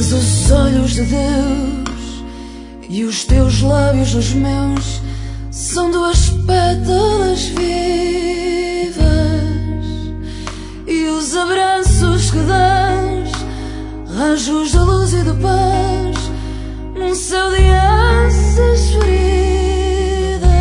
Tens os olhos de Deus e os teus lábios nos meus são duas pétalas vivas, e os abraços que dás, rajos da luz e da paz, num céu de asas feridas.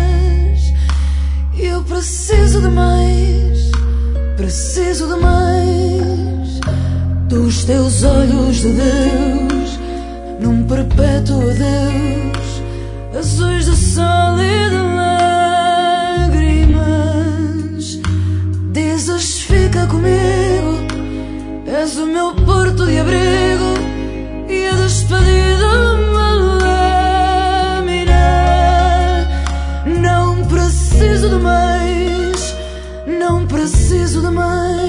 Eu preciso de mais, preciso de mais dos teus olhos de Deus, num perpétuo adeus, azuis de sol e de lágrimas. Dizes fica comigo, és o meu porto de abrigo, e a despedida uma lâmina. Não preciso de mais, não preciso de mais.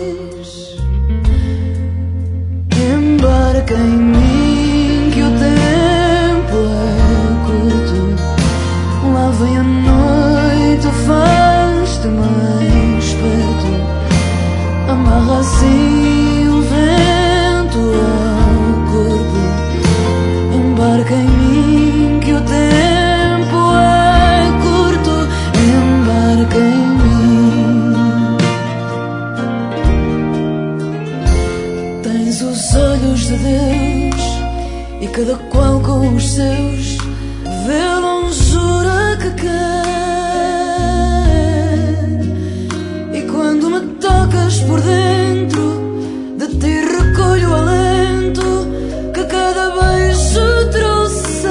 Embarca em mim que o tempo é curto, lá vem a noite, faz-te mais perto, amarra assim o vento ao corpo. Embarca em mim que o tempo é curto, embarca em mim. Tens os olhos de Deus e cada qual com os seus vê a longura que quer. E quando me tocas por dentro, de ti recolho o alento que cada beijo trouxer.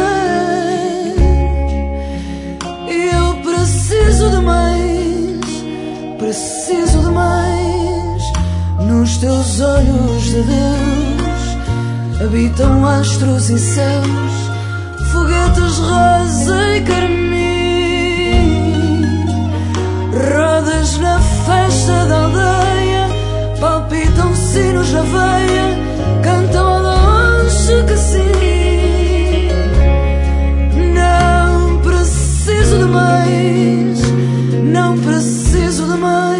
E eu preciso de mais, preciso de mais. Nos teus olhos de Deus habitam astros e céus, foguetes rosa e carmim. Rodas na festa da aldeia, palpitam sinos na veia, cantam ao longe que sim. Não preciso de mais, não preciso de mais.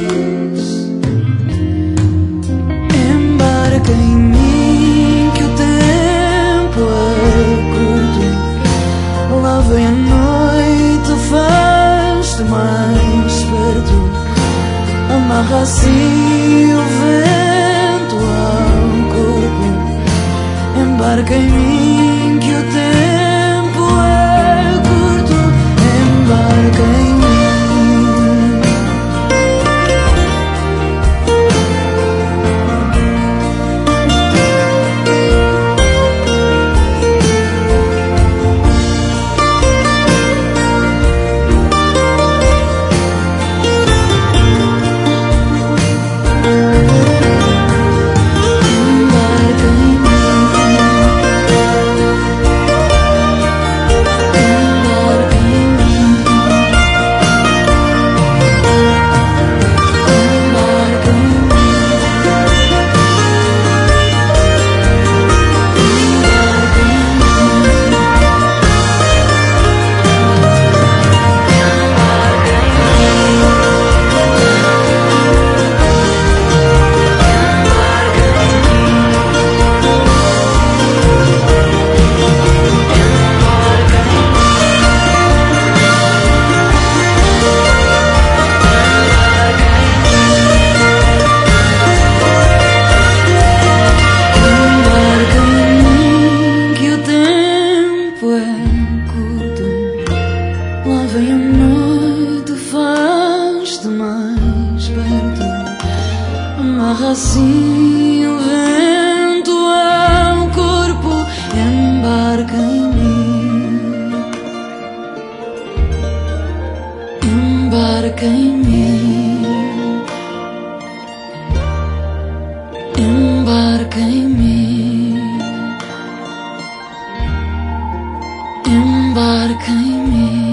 Embarca em mim que o tempo é curto, lá vem a noite, faz-te mais perto, amarra assim o vento ao corpo. Embarca em mim que o tempo é curto, embarca em mim. Amarra assim o vento ao corpo, embarca em mim, embarca em mim, embarca em mim, embarca em mim.